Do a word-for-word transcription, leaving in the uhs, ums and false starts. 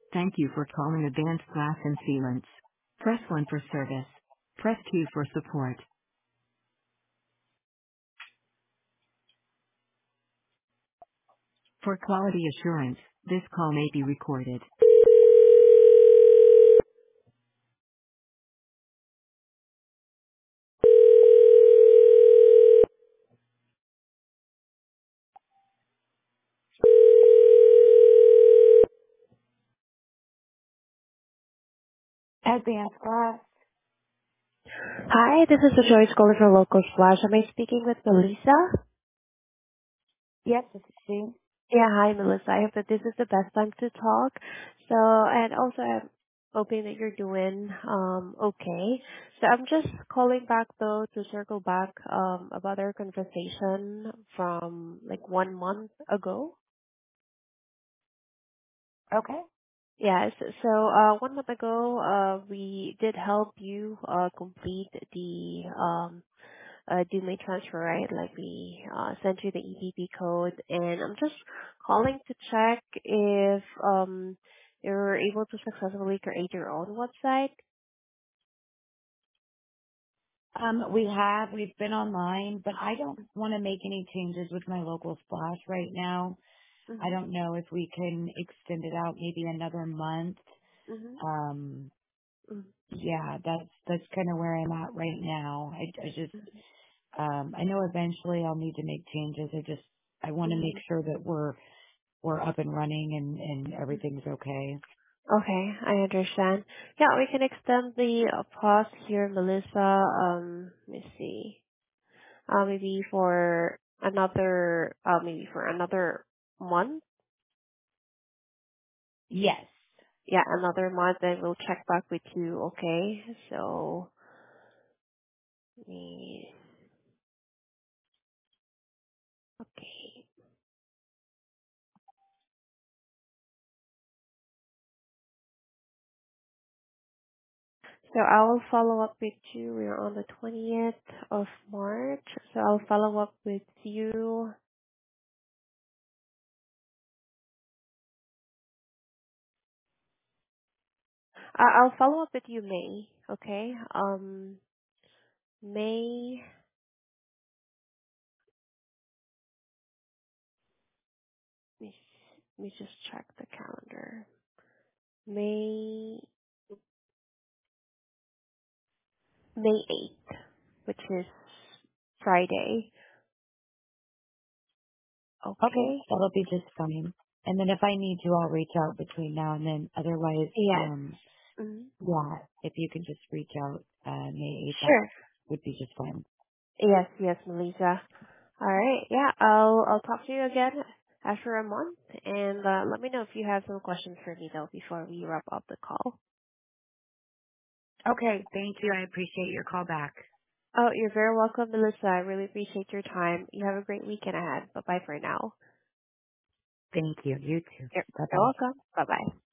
Thank you for calling Advanced Glass and Sealants. Press one for service. Press two for support. For quality assurance, this call may be recorded. Advanced Glass. Hi, this is the Joyce calling from Local Splash. Am I speaking with Melissa? Yes, this is she. Yeah, hi Melissa. I hope that this is the best time to talk. So, and also I'm hoping that you're doing um okay. So I'm just calling back though to circle back um about our conversation from like one month ago. Okay. Yes. So, uh one month ago, uh we did help you uh complete the um uh, do my transfer, right? Like we uh, sent you the E T P code, and I'm just calling to check if um you're able to successfully create your own website. Um, we have, we've been online, but I don't want to make any changes with my local splash right now. I Mhm. don't know if we can extend it out maybe another month. Mhm. Um, Mhm. yeah, that's, that's kind of where I'm at right now. I, I just, um, I know eventually I'll need to make changes. I just, I want to make Mhm. sure that we're, we're up and running and, and Mhm. everything's okay. Okay, I understand. Yeah, we can extend the uh, pause here, Melissa. Um, let me see. Uh, maybe for another, uh, maybe for another month. Yes. Yeah, another month, then we'll check back with you. Okay, so. Me. Okay. So I will follow up with you. We're on the twentieth of March. So I'll follow up with you. I- I'll follow up with you May. Okay. Um, May. Let me, s- let me just check the calendar. May. May eighth, which is Friday. Okay. Okay. That'll be just fine. And then if I need to, I'll reach out between now and then. Otherwise, Yes. um, Mhm. yeah, if you can just reach out, uh, May eighth, that Sure. would be just fine. Yes, yes, Melissa. All right. Yeah, I'll I'll talk to you again after a month, and uh, let me know if you have some questions for me though before we wrap up the call. Okay. Thank you. I appreciate your call back. Oh, you're very welcome, Melissa. I really appreciate your time. You have a great weekend ahead. Bye bye for now. Thank you. You too. You're, Bye you're bye. welcome. Bye bye.